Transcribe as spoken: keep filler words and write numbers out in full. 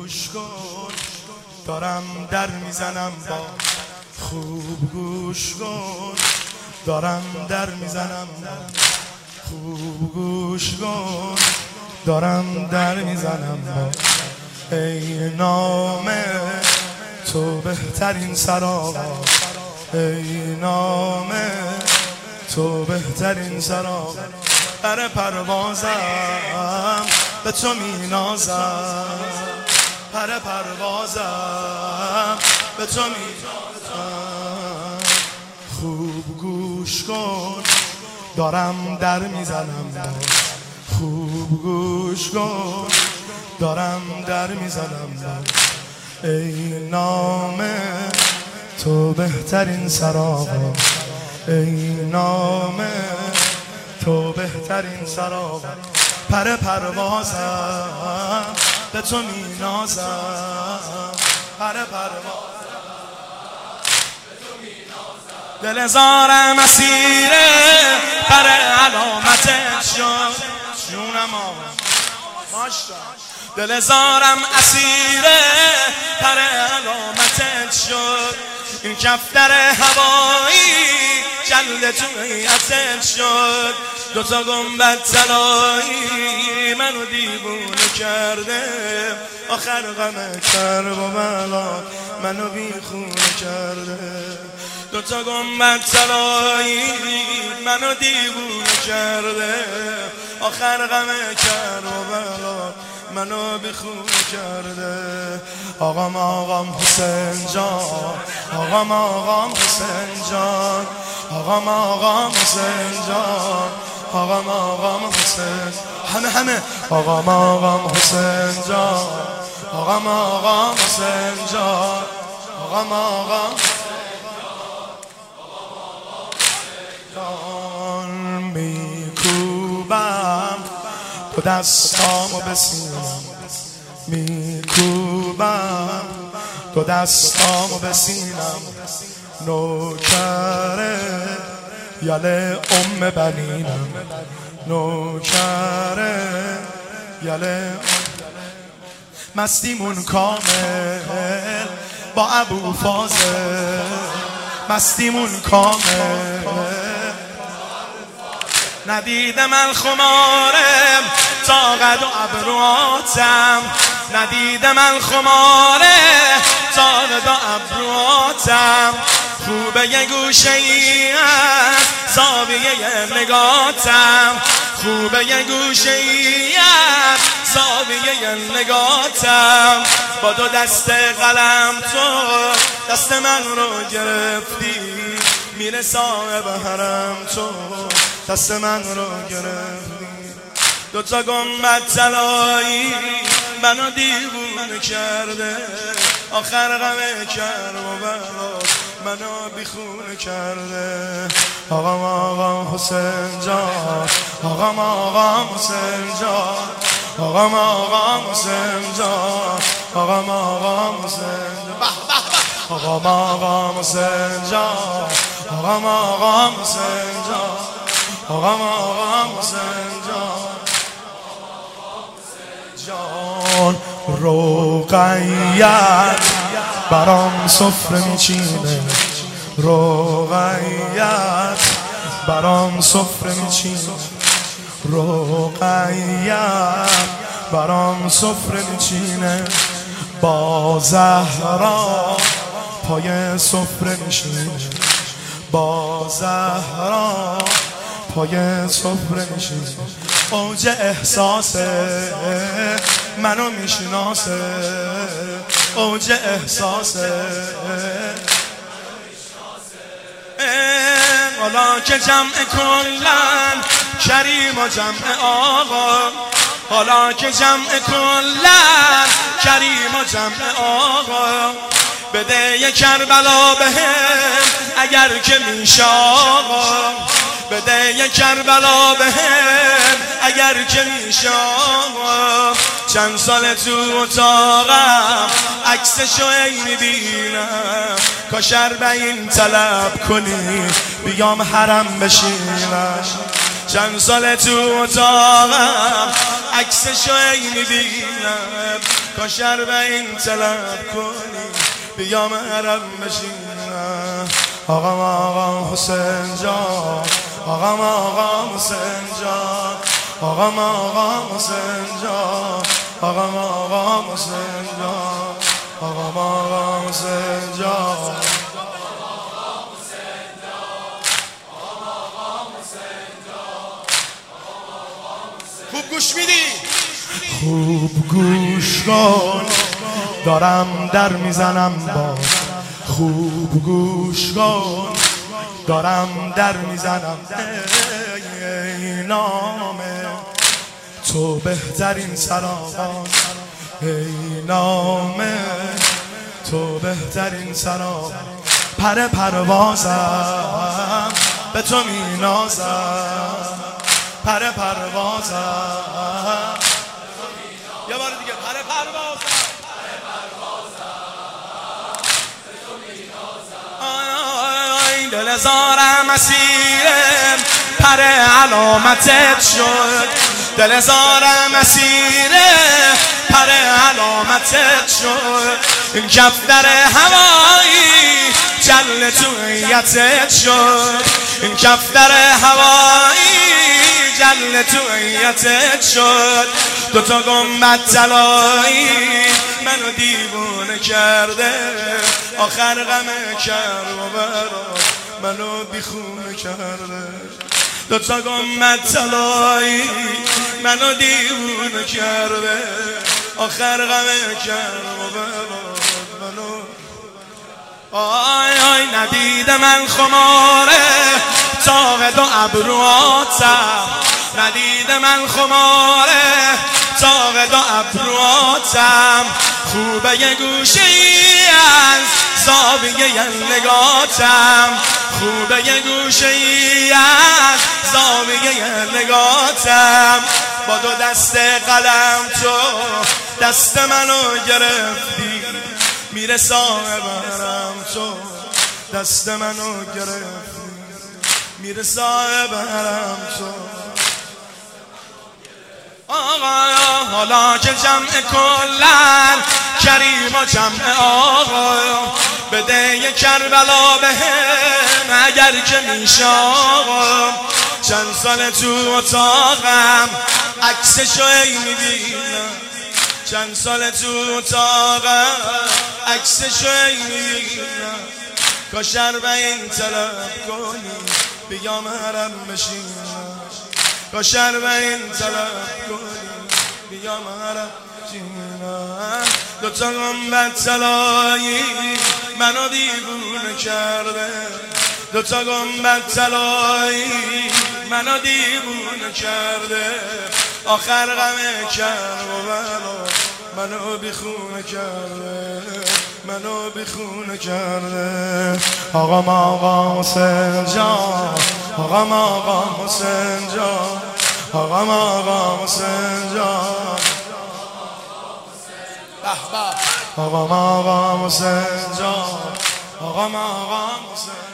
گوش کن دارم در میزنم با خوب گوش کن دارم در میزنم با خوب گوش کن دارم در میزنم با ای نامه تو بهترین سراغا ای نامه تو بهترین سراغا در پروازم به تو می نازم پر پروازم به تو می نازم خوب گوش کن دارم در میزنم خوب گوش کن دارم در میزنم ای نامه تو بهترین سراغا ای نامه تو بهترین سراغا پر پروازم به تو می نازم پر پروازم به تو می نازم دل زارم اسیره پر علامتت شد جونم دل زارم اسیره پر علامتت شد این کفتر هوایی جلد جویتت شد دوتا گنبد طلایی منو دیوونه کرده آخر غم کرب و بلا منو بیخونه کرده دوتا گنبد طلایی منو دیوونه کرده آخر غم کرب و بلا منو بیخونه کرده آقام آقام حسین جان آقام آقام حسین جان آقام آقام حسین جان آقام آقام حسین همه همه آقام آقام حسین جان آقام آقام حسین جان آقام آقام جان میکوبم تو دستامو به سینم میکوبم تو دستامو به سینم نوکره یله ام بنینم نوکره یله مستیمون کامل با ابو فاضل مستیمون کامل ندیدم الخمارم طاقت و ابرواتم ندیدم الخماره طاقت و ابرواتم خوبه یه گوشه ای از زاویه نگاتم خوبه یه گوشه ای از زاویه نگاتم با دو دست قلم تو دست من رو گرفتی میره صاحب حرم تو دست من رو گرفتی دوتا گنبد طلایی منو دیوونه کرده آخر غم کرب و بلا منو بیخونه کرده آقام آقام حسین جان آقام آقام حسین جان آقام آقام حسین جان آقام آقام حسین جان آقام آقام حسین جان آقام آقام حسین جان آقام آقام حسین جان جان رقیت برام سفره میچینه رقیت برام سفره میچینه رقیت برام سفره میچینه با زهرا پای سفره میشینه با زهرا پای سفره میشینه اوج احساسه منو میشناسه اوج احساسه حالا که جمع کلن کریم و جمع آقا حالا که جمع کلن کریم و جمع آقا بده یه کربلا بهم اگر که میشه آقا بده یه کربلا بهم اگر که میشه آقا چند سال تو اتاقم عکسشو ای میبینم کاش اربعین طلب کنی بیام حرم بشینم چند سال تو اتاقم عکسشو ای میبینم، کاشر به این طلب کنی بیا محرم بشینم. آقام آقام حسین جان، آقام آقام حسین جان، آقام آقام حسین جان، آقام آقام حسین جان، آقام آقام حسین جان. خوب گوش میدی؟ خوب گوش کن دارم در میزنم باز، خوب گوش کن دارم در میزنم. ای نام تو بهترین سرآغاز، ای نام تو بهترین سرآغاز. پر پروازم به تو مینازم، پر پروازم. یه بار دیگه پر پروازم، دل زارم اسیرم پر علامتت شد، دل زارم اسیرم پر علامتت شد. این کفتر هوایی جل تویتت شد، این کفتر هوایی جل تویتت شد. دوتا گنبد طلایی منو دیوونه کرده، آخر غم کرب و برا منو بیخونه کرده. دوتا گنبد طلایی منو دیوونه کرده، آخر غم کرب و برا منو. آی آی ندیده من خماره تاق دو ابرواتم، ندیده من خماره تاق دو ابرواتم. خوبه یه گوشه ای از زاویه ی نگاتم، خوبه یه گوشه ای از زاویه ی نگاتم. با دو دست قلم تو دست منو گرفتی، میره صاحبرم تو دست منو گرفتی، میره صاحبرم تو. آقا حالا که جمع کلن کریم و جمع آقا، بده یه کربلا به هم اگر که میشه آقا. چند سال تو اتاقم عکسشو ای میبینم، چند سال تو اتاقم عکسشو ای میبینم. کاشر به این طلب کنی بیا محرم بشینم، کاشر به این طلب کنی بیا محرم بشینم. دوتا گنبد طلایی منو دیوونه کرده، دوتا گنبد طلایی منو دیوونه کرده. آخر غم کرب و بلا منو بیخونه کرده، منو بیخونه کرده. آقام آقام حسین جان، آقام آقام حسین جان، آقام آقام حسین جان، آقام آقام حسین جان، آقام آقام حسین.